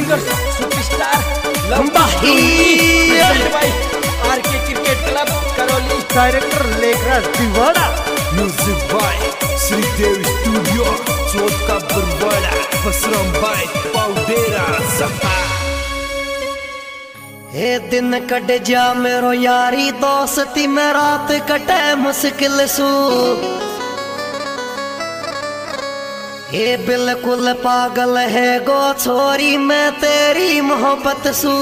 Singer superstar लंबाही RK cricket club Karauli, director Lekhraj Tiwada, music by Shridev studio Chauth का बरवाड़ा, बसराम भाई पाउडेरा सफा। हे दिन कट जा मेरो यारी दोस्ती में रात कटे मुश्किल सू, हे बिल्कुल पागल है गो छोरी मैं तेरी मोहब्बत सू।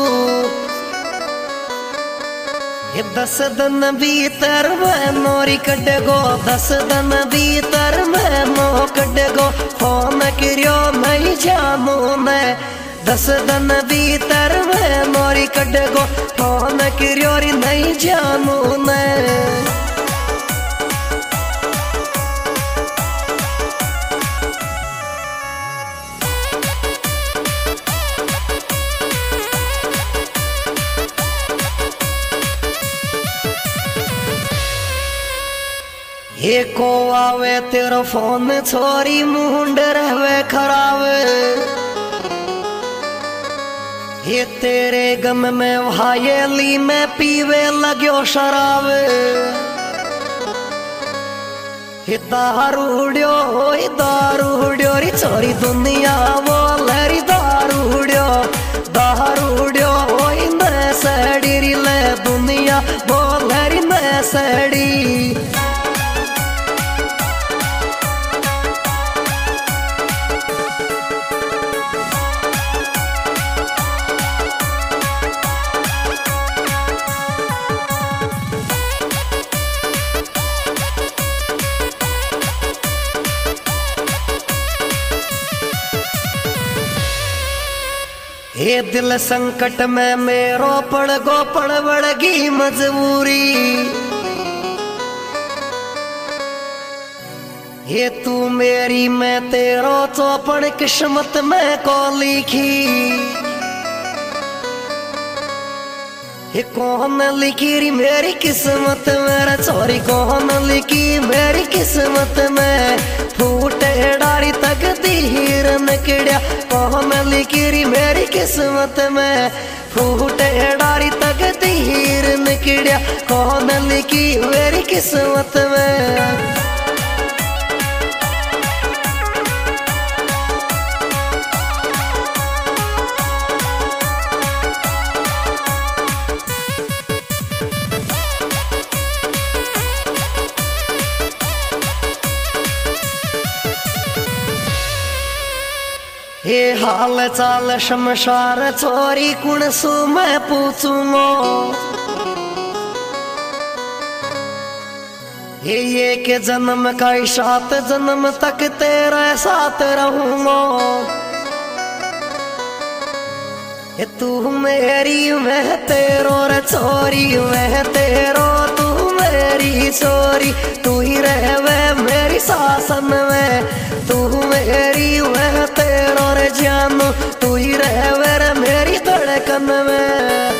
ये 10 दिन भीतर मैं नोरी कटे गो, 10 दिन भीतर मैं मोह कटे गो, फोन करियो नहीं जानू मैं, 10 दिन भीतर मैं नोरी कटे गो, फोन करियो नहीं जानू मैं। ये को आवे तेरो फोन छोरी मुंड रहवे खराब, ये तेरे गम में भायली में पीवे लग्यो शराब, ये दारू उड्यो री छोरी दुनिया बोले री दारू उड्यो न सड़ी री ले दुनिया बोले री न सड़ी। ये दिल संकट में मेरो पड़ बड़गी मजबूरी, ये तू मेरी मैं तेरो चौपड़ किस्मत में को लिखी, ये कौन लिखी री मेरी किस्मत मेरा छोरी कौन लिखी मेरी किस्मत में, फूटे डारी तक तीर नकड़िया कौन लिखी री मेरी किस्मत में, फूटे डारी तक तीर नकड़िया कौन लिखी मेरी किस्मत में। ये हाल चाल शमशार छोरी कुण सु मैं पूछूंगो, ये के जन्म का 7 जन्म तक तेरे साथ रहूंगो, ये तू मेरी मैं तेरो रे छोरी मैं तेरो तू मेरी छोरी, तू ही रहवे मेरी सासन में, तू मेरी मैं तेरो रे जानू, तू ही रहवे रे मेरी धड़कन में।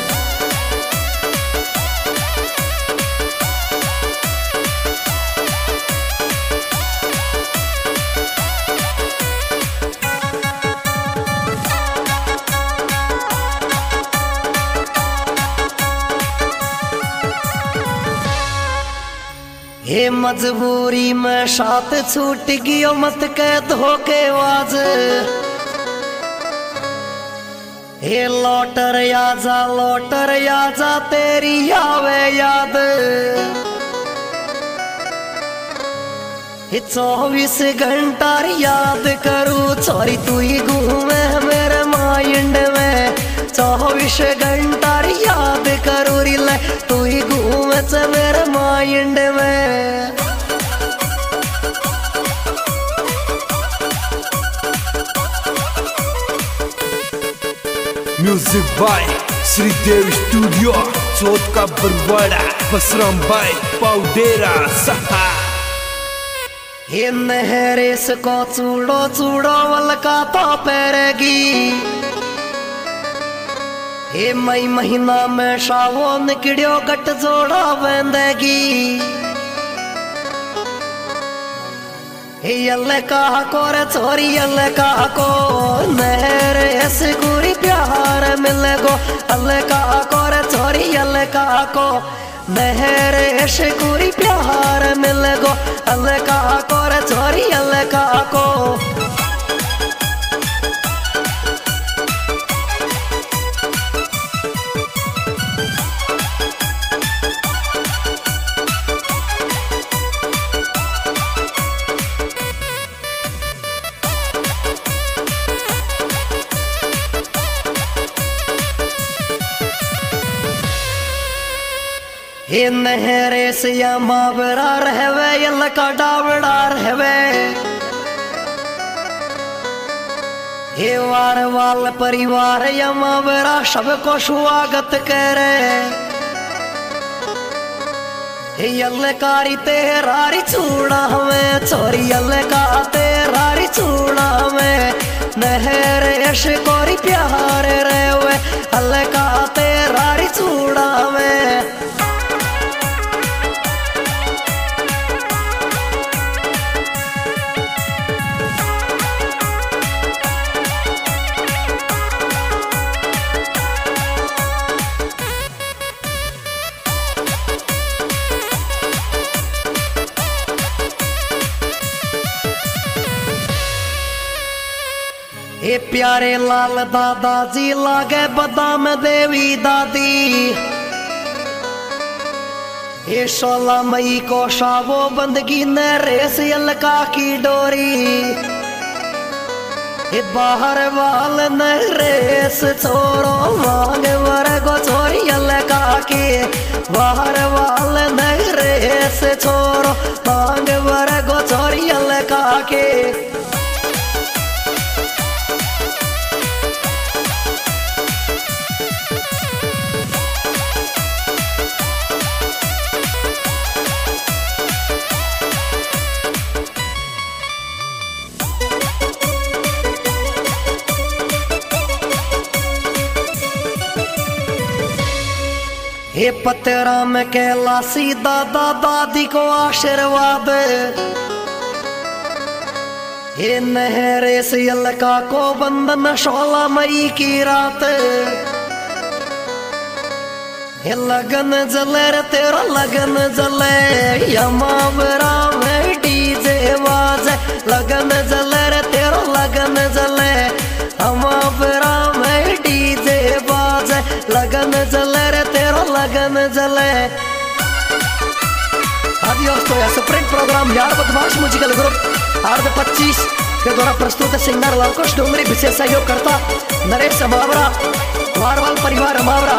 ये मजबूरी में साथ छूट गियो मत कह धोखेबाज, ये लौटर आजा तेरी आवे याद, ये 24 घंटा याद करूँ छोरी तू ही घूमे मेरे माइंड में, 24 घंटा याद करूँ रिले तू ही घूमे मेरे माइंड में। Music by Shridev studio Chauth का बरवाड़ा, बसराम भाई पाउडेरा सहा। ये नहरेस को चूड़ो वलका तो पैरेगी, ये मई महीना में शावो निकड़ियो गट जोड़ा बंदेगी, यल्ले कहा को रे छोरी यल्ले कहा को नहर ऐसे गुरी प्यार मिले गो अल्ले कहा को रे छोरी यल्ले कहा को नहर ऐसे गुरी प्यार मिले गो अल्ले कहा को रे छोरी यल्ले कहा को ये नहरे से या मावरा रहवे ये लका डावड़ा रहवे ये वार वाल परिवार या मावरा सबको स्वागत करे ये कारी तेरारी चूड़ा हमें छोरी ये का तेरारी चूड़ा हमें नहरे ऐसे कोरी प्यार रहवे अल्ले का तेरारी चूड़ा हमें ये प्यारे लाल दादाजी लागे बदाम देवी दादी ये 16 मई को शावो बंदगी ने रेस यलका की डोरी ये बाहर वाल न रेस छोरो मांग वर गो छोरी यलका की बाहर वाल न रेस छोरो मांग वर गो छोरी यलका की ये पतरा में कैलासी दादा दादी को आशीर्वाद ये नहरे से यलका को बंधन 16 मई की रात ये लगन जले रे तेरा लगन जले यमावरा में डीजे बाजे लगन जले रे तेरा लगन जले हमावरा में डीजे बाजे लगन जले रे तेरा लगन जले आदि दोस्तों यह स्प्रिंट प्रोग्राम यार बदमाश म्यूजिकल ग्रुप आर्ध 25 के द्वारा प्रस्तुत सिंगर लवकुश डोंगरी विशेष सहयोग करता नरेश अमावरा वारवाल परिवार अमावरा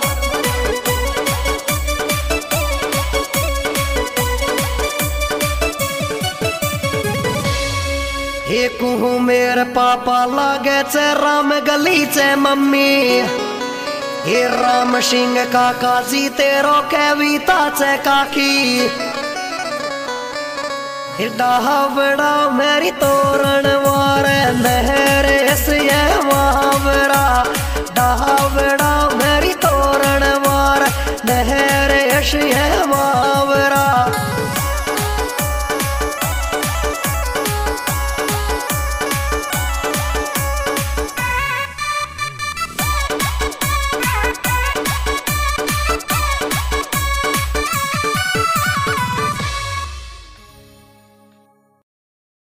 एक हूँ मेरे पापा लागे चे राम गली चे मम्मी ये राम सिंह काका जी तेरो कविता चे काकी डावड़ा मेरी तोरण वारे नहरे से महावरा डावड़ा मेरी तोरण वार नहरे से